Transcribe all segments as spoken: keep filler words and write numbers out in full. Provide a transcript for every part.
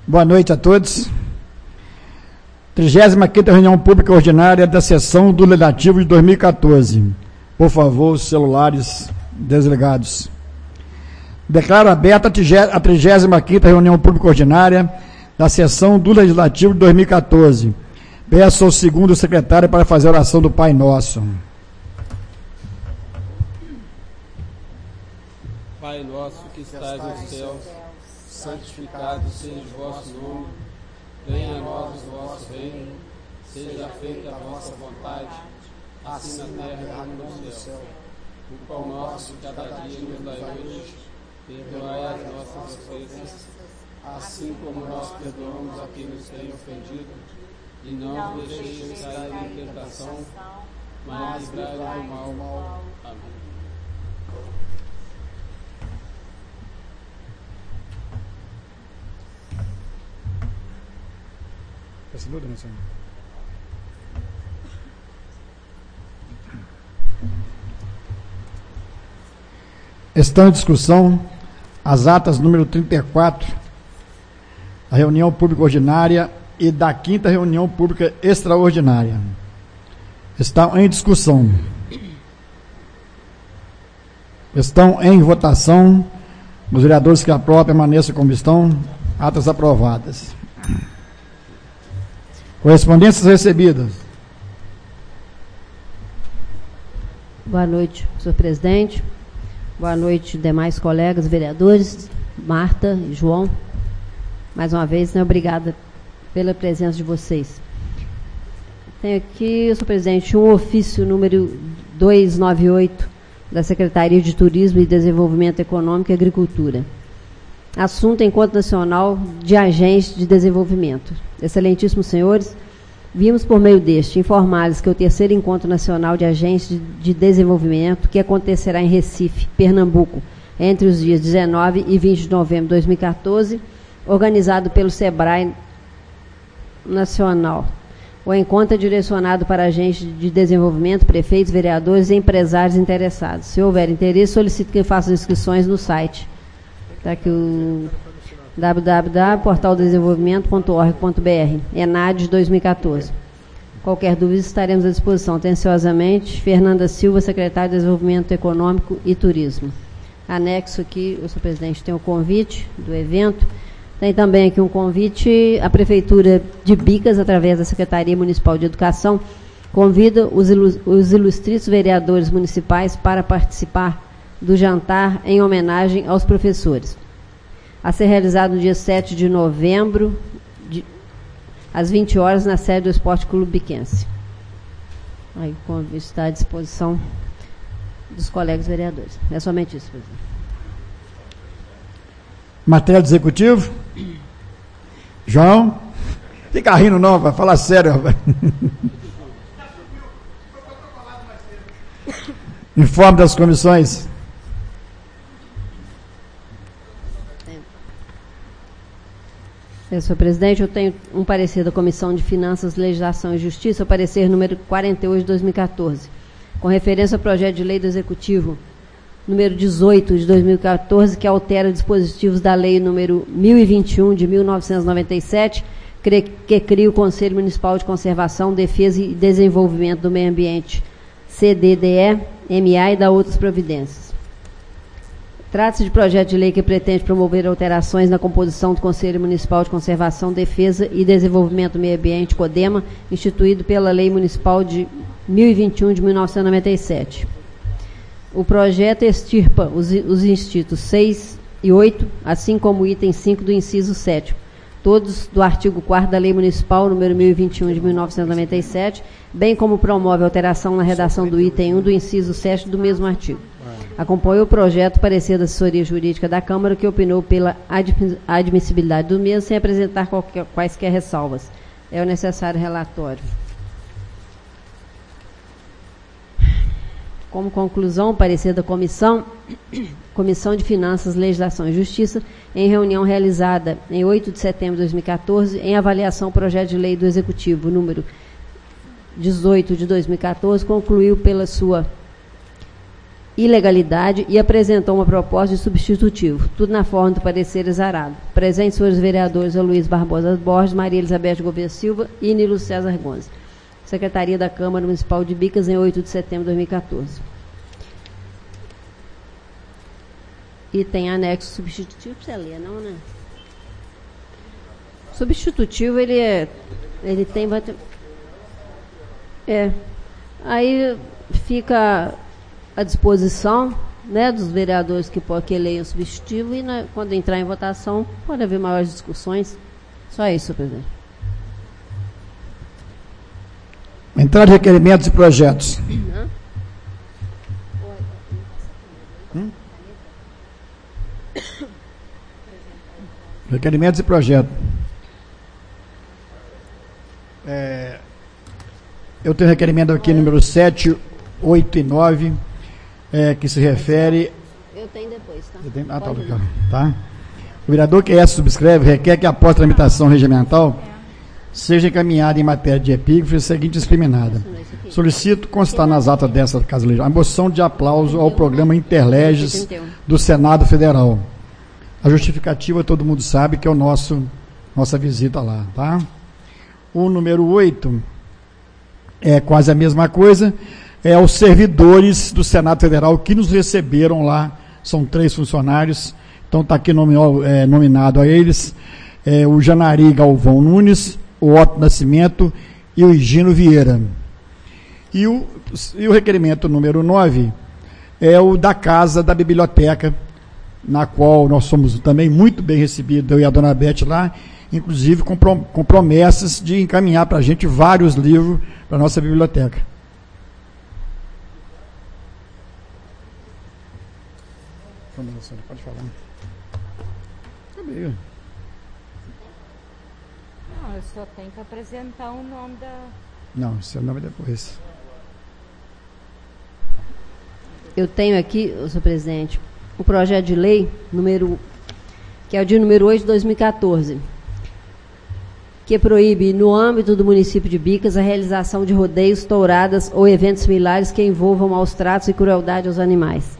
Boa noite a todos. trigésima quinta reunião pública ordinária da sessão do Legislativo de dois mil e quatorze. Por favor, os celulares desligados. Declaro aberta a trigésima quinta reunião pública ordinária da sessão do Legislativo de dois mil e quatorze. Peço ao segundo secretário para fazer a oração do Pai Nosso. Pai nosso que estás nos céus, santificado seja o vosso nome, venha a nós o vosso reino, seja feita a vossa vontade, assim na terra como no céu. O pão nosso de cada dia nos dai hoje, perdoai as nossas ofensas, assim como nós perdoamos a quem nos tem ofendido, e não nos deixeis cair em tentação, mas livrai-nos do mal. Amém. Estão em discussão as atas número trinta e quatro, da reunião pública ordinária e da quinta reunião pública extraordinária. Estão em discussão. Estão em votação. Os vereadores que aprovam permaneçam como estão. Atas aprovadas. Correspondências recebidas. Boa noite, senhor presidente. Boa noite, demais colegas vereadores, Marta e João. Mais uma vez, né, obrigada pela presença de vocês. Tenho aqui, senhor presidente, um ofício número duzentos e noventa e oito da Secretaria de Turismo e Desenvolvimento Econômico e Agricultura. Assunto: Encontro Nacional de Agentes de Desenvolvimento. Excelentíssimos senhores, vimos por meio deste informar-lhes que o terceiro Encontro Nacional de Agentes de, de Desenvolvimento, que acontecerá em Recife, Pernambuco, entre os dias dezenove e vinte de novembro de dois mil e quatorze, organizado pelo SEBRAE Nacional. O encontro é direcionado para agentes de desenvolvimento, prefeitos, vereadores e empresários interessados. Se houver interesse, solicito que façam inscrições no site. Está aqui o w w w ponto portal desenvolvimento ponto org ponto b r, ENAD dois mil e quatorze. Qualquer dúvida, estaremos à disposição. Atenciosamente, Fernanda Silva, secretária de Desenvolvimento Econômico e Turismo. Anexo aqui, o senhor presidente, tem o convite do evento. Tem também aqui um convite à Prefeitura de Bicas, através da Secretaria Municipal de Educação, convida os, ilus, os ilustritos vereadores municipais para participar do jantar em homenagem aos professores, a ser realizado no dia sete de novembro, de, às vinte horas, na sede do Esporte Clube Biquense. Aí, o convite está à disposição dos colegas vereadores. É somente isso, presidente. Matéria do Executivo. João, fica rindo não, vai falar sério. Informe das comissões. É, senhor presidente, eu tenho um parecer da Comissão de Finanças, Legislação e Justiça, o parecer número quarenta e oito de dois mil e quatorze, com referência ao projeto de lei do Executivo número dezoito de dois mil e quatorze, que altera dispositivos da lei número mil e vinte e um de mil novecentos e noventa e sete, que, que cria o Conselho Municipal de Conservação, Defesa e Desenvolvimento do Meio Ambiente, C D D E, M A, e da outras providências. Trata-se de projeto de lei que pretende promover alterações na composição do Conselho Municipal de Conservação, Defesa e Desenvolvimento do Meio Ambiente, CODEMA, instituído pela Lei Municipal de mil e vinte e um de mil novecentos e noventa e sete. O projeto extirpa os, os incisos seis e oito, assim como o item cinco do inciso sete, todos do artigo quarto da Lei Municipal número mil e vinte e um de mil novecentos e noventa e sete, bem como promove alteração na redação do item um do inciso sete do mesmo artigo. Acompanhou o projeto parecer da assessoria jurídica da Câmara, que opinou pela admissibilidade do mesmo, sem apresentar qualquer, quaisquer ressalvas. É o necessário relatório. Como conclusão, o parecer da Comissão, Comissão de Finanças, Legislação e Justiça, em reunião realizada em oito de setembro de dois mil e quatorze, em avaliação ao projeto de lei do Executivo número dezoito de dois mil e quatorze, concluiu pela sua ilegalidade e apresentou uma proposta de substitutivo, tudo na forma do parecer exarado. Presentes foram os vereadores Luiz Barbosa Borges, Maria Elizabeth Gouveia Silva e Nilo César Gonzi. Secretaria da Câmara Municipal de Bicas, em oito de setembro de dois mil e quatorze. E tem anexo substitutivo, você lê, não, né? Substitutivo, ele é... Ele tem... É. Aí fica à disposição, né, dos vereadores que, que leiam o substitutivo e, na, quando entrar em votação, pode haver maiores discussões. Só isso, senhor presidente. Entrada de requerimentos e projetos. Hum? Requerimentos e projetos. É, eu tenho requerimento aqui número sete, oito e nove, é, que se refere... Eu tenho depois, tá? Eu tenho, ah, tá, tá, tá. O vereador que é subscreve requer que após tramitação regimental seja encaminhada em matéria de epígrafe a seguinte discriminada. Solicito constar nas atas dessa Casa Legislativa a moção de aplauso ao programa Interleges do Senado Federal. A justificativa todo mundo sabe que é o nosso nossa visita lá, tá? O número oito é quase a mesma coisa, é os servidores do Senado Federal que nos receberam lá, são três funcionários, então está aqui nominal, é, nominado a eles, é, o Janari Galvão Nunes, o Otto Nascimento e o Higino Vieira. E o, e o requerimento número nove é o da Casa da Biblioteca, na qual nós somos também muito bem recebidos, eu e a dona Beth lá, inclusive com, com promessas de encaminhar para a gente vários livros para a nossa biblioteca. Pode falar. Não, eu só tenho que apresentar o nome da... Não, seu nome é depois. Eu tenho aqui, senhor presidente, o projeto de lei, número, que é o de número oito de dois mil e quatorze, que proíbe, no âmbito do município de Bicas, a realização de rodeios, touradas ou eventos similares que envolvam maus tratos e crueldade aos animais.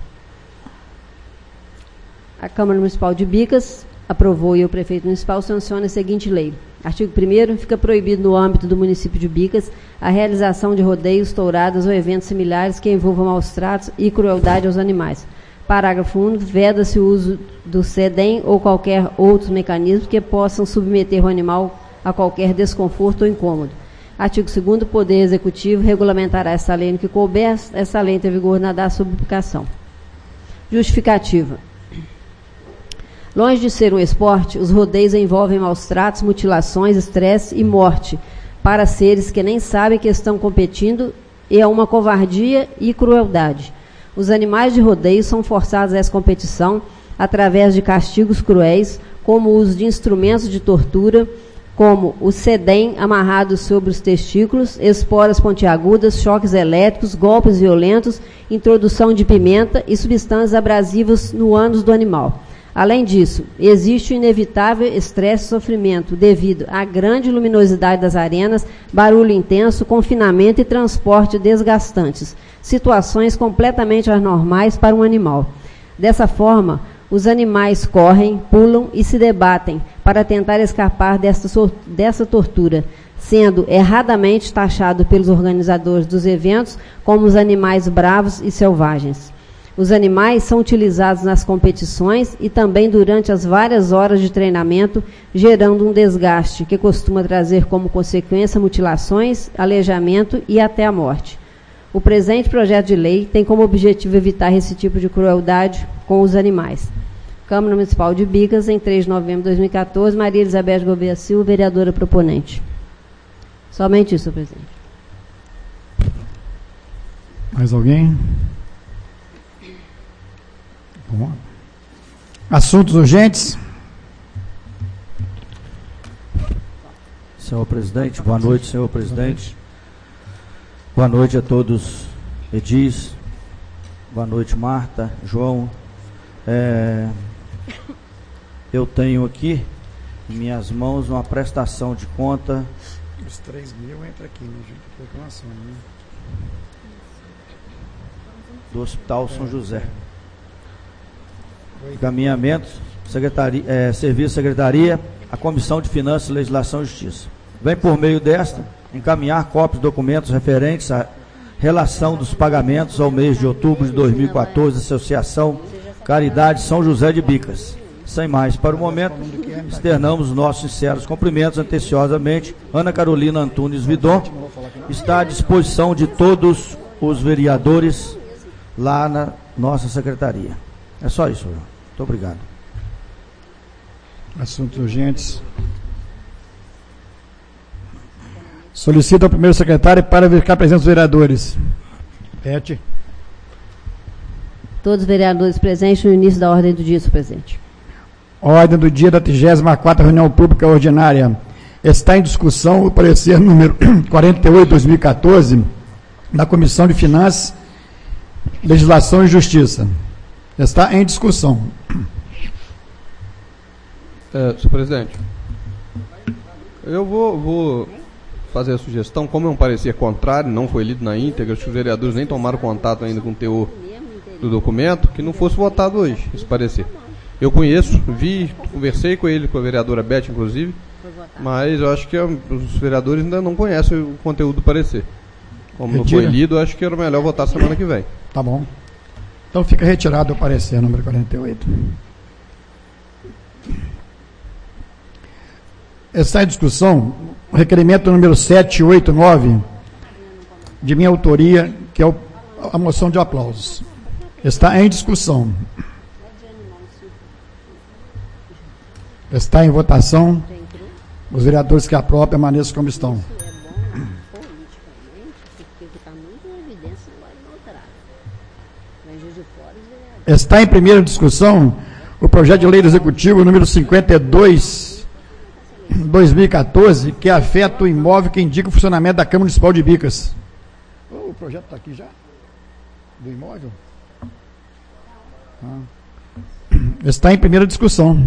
A Câmara Municipal de Bicas aprovou e o prefeito municipal sanciona a seguinte lei. Artigo primeiro, fica proibido no âmbito do município de Bicas a realização de rodeios, touradas ou eventos similares que envolvam maus tratos e crueldade aos animais. Parágrafo único, veda-se o uso do SEDEM ou qualquer outro mecanismo que possam submeter o animal a qualquer desconforto ou incômodo. Artigo segundo, o Poder Executivo regulamentará essa lei no que couber, essa lei tem vigor na data de sua publicação. Justificativa. Longe de ser um esporte, os rodeios envolvem maus tratos, mutilações, estresse e morte para seres que nem sabem que estão competindo, e é uma covardia e crueldade. Os animais de rodeio são forçados a essa competição através de castigos cruéis, como o uso de instrumentos de tortura, como o SEDEM amarrado sobre os testículos, esporas pontiagudas, choques elétricos, golpes violentos, introdução de pimenta e substâncias abrasivas no ânus do animal. Além disso, existe o inevitável estresse e sofrimento devido à grande luminosidade das arenas, barulho intenso, confinamento e transporte desgastantes, situações completamente anormais para um animal. Dessa forma, os animais correm, pulam e se debatem para tentar escapar dessa, dessa tortura, sendo erradamente taxado pelos organizadores dos eventos como os animais bravos e selvagens. Os animais são utilizados nas competições e também durante as várias horas de treinamento, gerando um desgaste que costuma trazer como consequência mutilações, aleijamento e até a morte. O presente projeto de lei tem como objetivo evitar esse tipo de crueldade com os animais. Câmara Municipal de Bicas, em três de novembro de dois mil e quatorze, Maria Elizabeth Gouveia Silva, vereadora proponente. Somente isso, senhor presidente. Mais alguém? Bom. Assuntos urgentes? Senhor presidente, boa noite, senhor presidente. Boa noite a todos, Edis. Boa noite, Marta, João. É, eu tenho aqui em minhas mãos uma prestação de conta. Os três mil entra aqui, né, gente? Reclamação, né? do Hospital São José. Encaminhamentos, secretaria, é, Serviço Secretaria, a Comissão de Finanças, Legislação e Justiça. Vem por meio desta encaminhar cópias de documentos referentes à relação dos pagamentos ao mês de outubro de dois mil e quatorze, Associação Caridade São José de Bicas. Sem mais, para o momento, externamos nossos sinceros cumprimentos anteciosamente. Ana Carolina Antunes Vidon está à disposição de todos os vereadores lá na nossa secretaria. É só isso, João. Muito obrigado. Assuntos urgentes. Solicito ao primeiro secretário para verificar a presença dos vereadores. Pete. Todos os vereadores presentes no início da ordem do dia, senhor presidente. Ordem do dia da trigésima quarta reunião pública ordinária. Está em discussão o parecer número quarenta e oito de dois mil e quatorze da Comissão de Finanças, Legislação e Justiça. Está em discussão. É, senhor presidente, eu vou, vou fazer a sugestão, como é um parecer contrário, não foi lido na íntegra, os vereadores nem tomaram contato ainda com o teor do documento, que não fosse votado hoje, esse parecer. Eu conheço, vi, conversei com ele, com a vereadora Beth, inclusive, mas eu acho que os vereadores ainda não conhecem o conteúdo do parecer. Como não foi lido, eu acho que era melhor votar semana que vem. Tá bom. Então fica retirado o parecer número quarenta e oito. Está em discussão o requerimento número setecentos e oitenta e nove, de minha autoria, que é o, a moção de aplausos. Está em discussão. Está em votação. Os vereadores que aprovam permaneçam como estão. Está em primeira discussão o projeto de lei do Executivo número cinquenta e dois, dois mil e quatorze, que afeta o imóvel que indica o funcionamento da Câmara Municipal de Bicas. Oh, o projeto está aqui já? Do imóvel? Ah. Está em primeira discussão.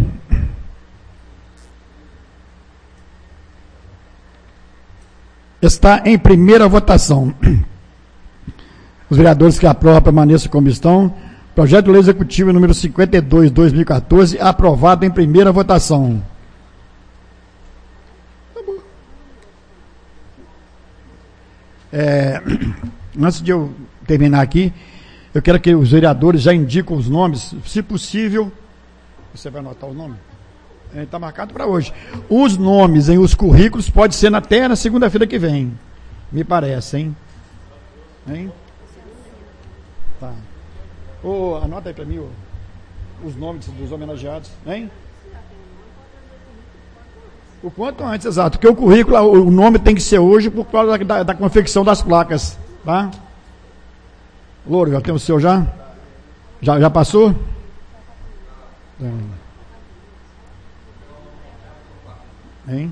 Está em primeira votação. Os vereadores que aprovam permaneçam como estão. Projeto de lei executivo número cinquenta e dois, dois mil e quatorze, aprovado em primeira votação. Tá bom. É, antes de eu terminar aqui, eu quero que os vereadores já indiquem os nomes, se possível. Você vai anotar o nome? Está marcado para hoje. Os nomes em os currículos pode ser até na segunda-feira que vem. Me parece, hein? Hein? Tá. Oh, anota aí para mim oh, os nomes dos homenageados, hein? O quanto antes, exato. Porque o currículo, o nome tem que ser hoje por causa da, da, da confecção das placas, tá? Louro, já tem o seu já? Já, já passou? Hein?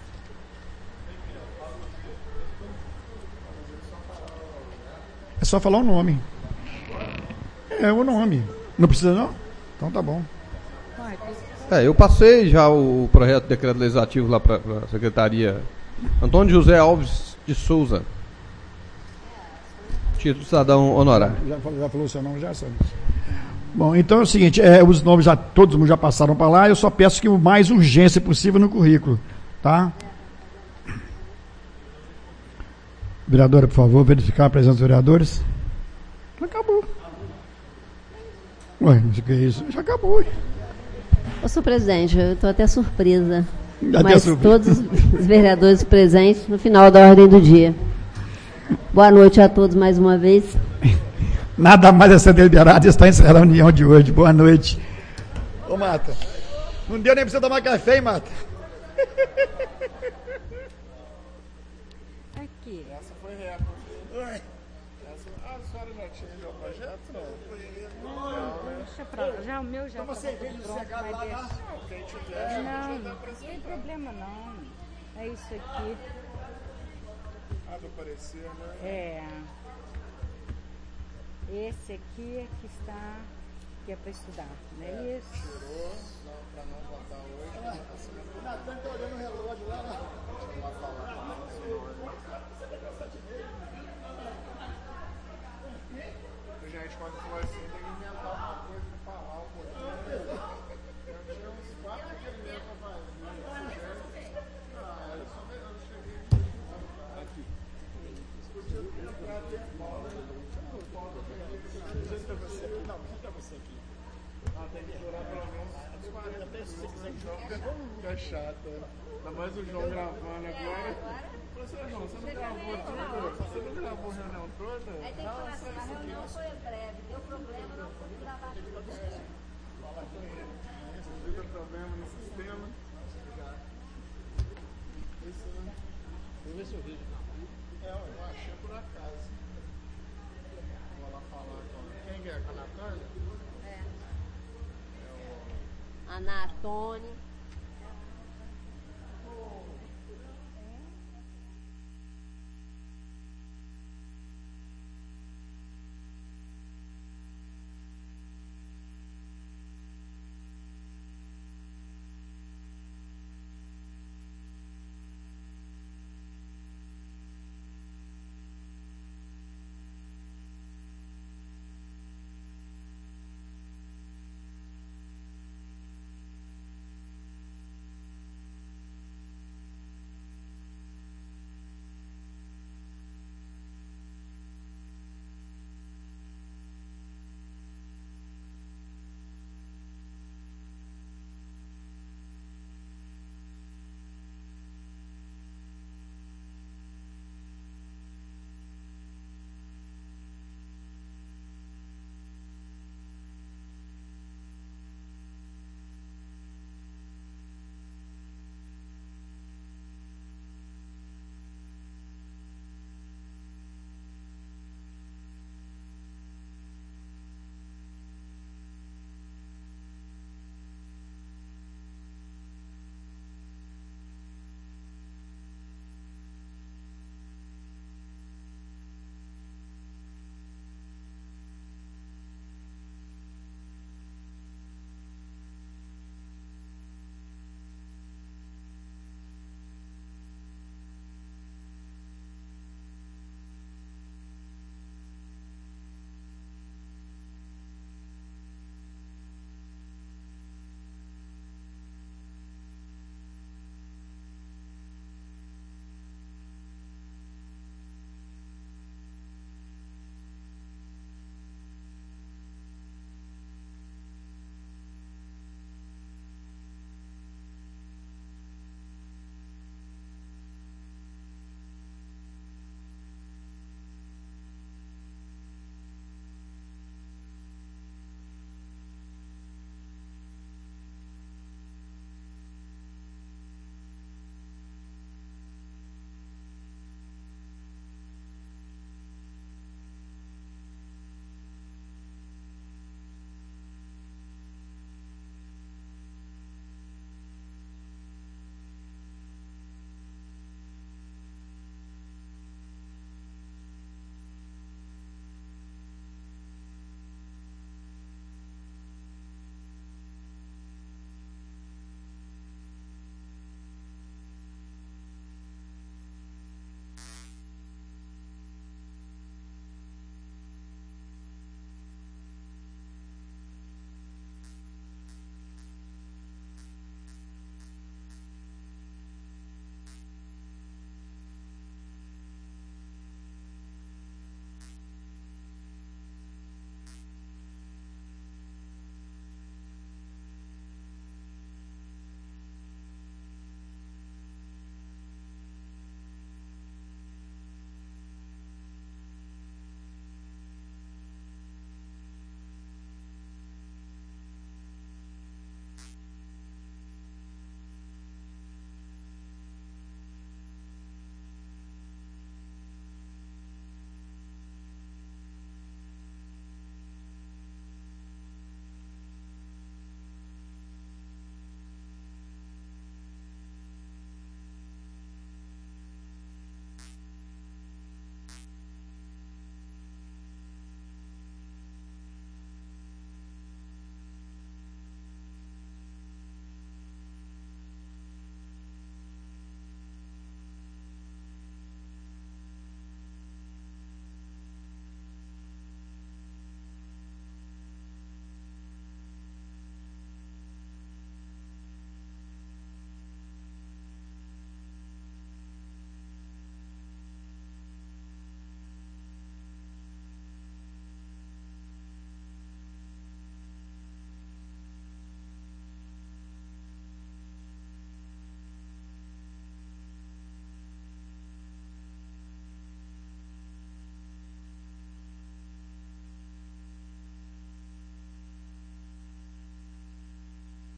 É só falar o nome. É o nome. Não precisa não? Então tá bom. É, eu passei já o projeto de decreto legislativo lá para a Secretaria. Antônio José Alves de Souza. Título de cidadão honorário. Já, já falou o seu nome já, sabe? Bom, então é o seguinte, é, os nomes já, todos já passaram para lá, eu só peço que o mais urgência possível no currículo, tá? Vereadora, por favor, verificar a presença dos vereadores. Acabou. Ué, o que é isso? Já acabou. Ô, senhor presidente, eu estou até surpresa. Até mas surpresa. Todos os vereadores presentes no final da ordem do dia. Boa noite a todos mais uma vez. Nada mais a ser deliberado, está encerrada a reunião de hoje. Boa noite. Ô, Mata, não deu nem para você tomar café, hein, Mata? Aqui. Essa foi recorde. Essa, ah, a senhora já tinha já o projeto? Não. Não, deixa pra lá. Já o meu já Toma tá cerveja tudo pronto, sossegado mas lá, deixa. lá. Quem tiver, Não, já dá não pra tem problema não. É isso aqui. Ah, do parecer, né? É. Esse aqui é que está, que é para estudar, não é isso? Tirou, não, pra não votar hoje. O Natan tá olhando o relógio lá, lá. Deixa eu lá falar. Gente, quando Fica chato. Ainda mais o João gravando agora. Professor João, você não gravou tudo? Você não gravou a reunião toda? Aí tem que falar assim, a reunião foi breve, deu problema, não pude gravar tudo. Fala com ele. Resolvido o problema no sistema. Isso, né? Vamos ver se o vídeo não. É, eu achei por acaso. Vou lá falar com quem que é? Com a Natália? É. É o... Ana Antônia.